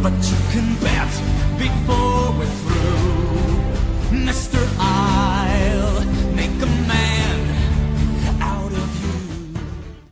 but you can bet before we're through, Mr.